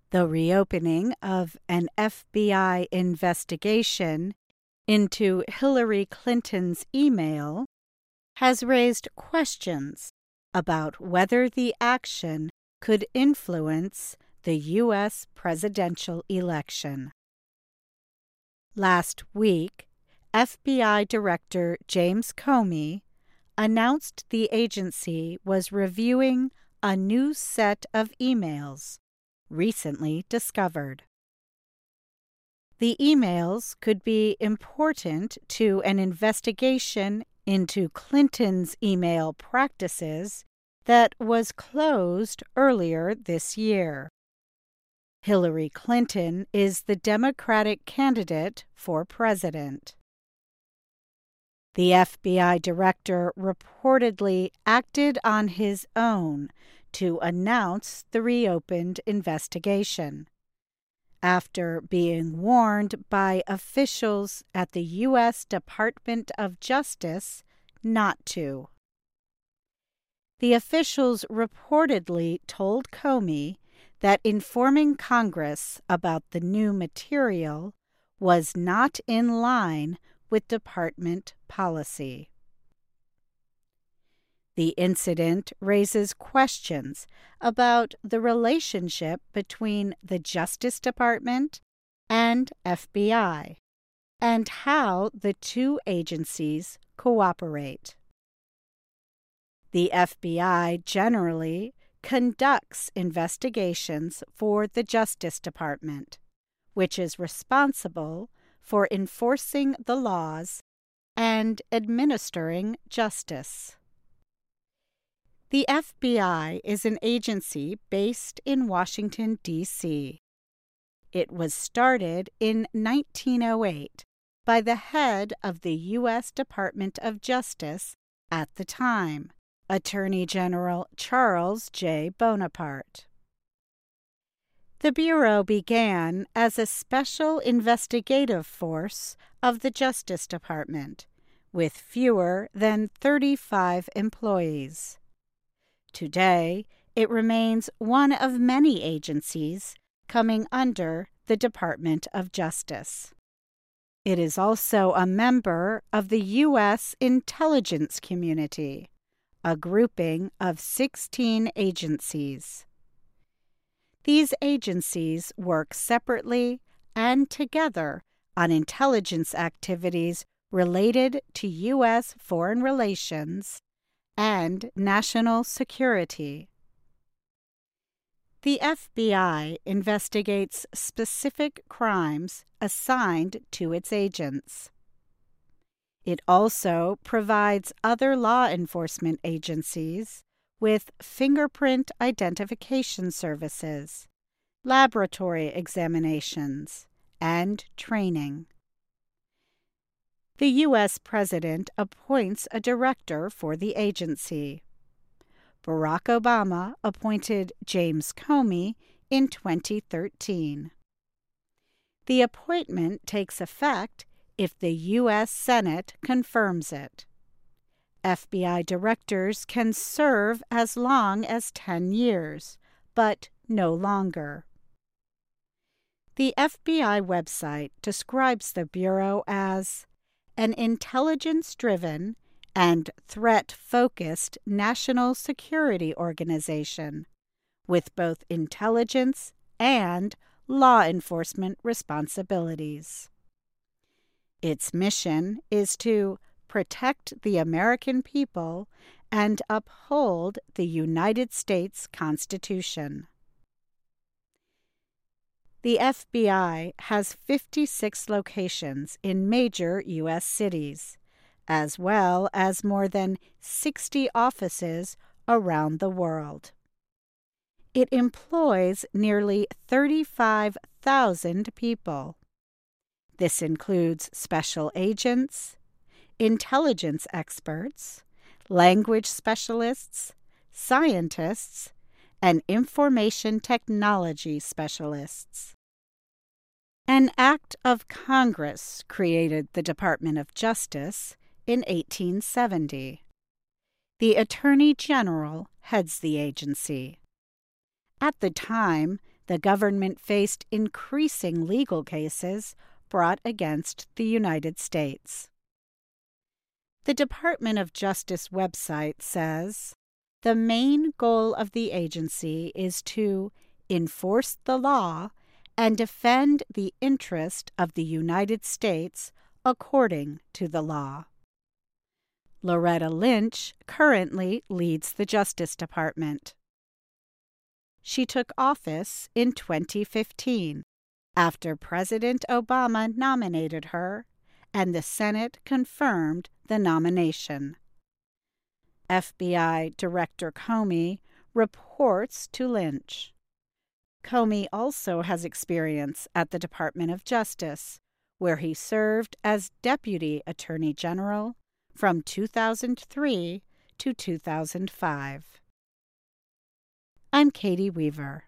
The reopening of an FBI investigation into Hillary Clinton's email has raised questions about whether the action could influence the U.S. presidential election. Last week, FBI Director James Comey announced the agency was reviewing a new set of emails recently discovered. The emails could be important to an investigation into Clinton's email practices that was closed earlier this year. Hillary Clinton is the Democratic candidate for president. The FBI director reportedly acted on his own to announce the reopened investigation, after being warned by officials at the U.S. Department of Justice not to. The officials reportedly told Comey that informing Congress about the new material was not in line with department policy. The incident raises questions about the relationship between the Justice Department and FBI and how the two agencies cooperate. The FBI generally conducts investigations for the Justice Department, which is responsible for enforcing the laws and administering justice. The FBI is an agency based in Washington, D.C. It was started in 1908 by the head of the U.S. Department of Justice at the time, Attorney General Charles J. Bonaparte. The Bureau began as a special investigative force of the Justice Department, with fewer than 35 employees. Today, it remains one of many agencies coming under the Department of Justice. It is also a member of the U.S. intelligence community, a grouping of 16 agencies. These agencies work separately and together on intelligence activities related to U.S. foreign relations and national security. The FBI investigates specific crimes assigned to its agents. It also provides other law enforcement agencies with fingerprint identification services, laboratory examinations, and training. The U.S. President appoints a director for the agency. Barack Obama appointed James Comey in 2013. The appointment takes effect if the U.S. Senate confirms it. FBI directors can serve as long as 10 years, but no longer. The FBI website describes the Bureau as an intelligence-driven and threat-focused national security organization with both intelligence and law enforcement responsibilities. Its mission is to protect the American people and uphold the United States Constitution. The FBI has 56 locations in major U.S. cities, as well as more than 60 offices around the world. It employs nearly 35,000 people. This includes special agents, intelligence experts, language specialists, scientists, and information technology specialists. An act of Congress created the Department of Justice in 1870. The Attorney General heads the agency. At the time, the government faced increasing legal cases brought against the United States. The Department of Justice website says, "The main goal of the agency is to enforce the law and defend the interest of the United States according to the law." Loretta Lynch currently leads the Justice Department. She took office in 2015 after President Obama nominated her and the Senate confirmed the nomination. FBI Director Comey reports to Lynch. Comey also has experience at the Department of Justice, where he served as Deputy Attorney General from 2003 to 2005. I'm Katie Weaver.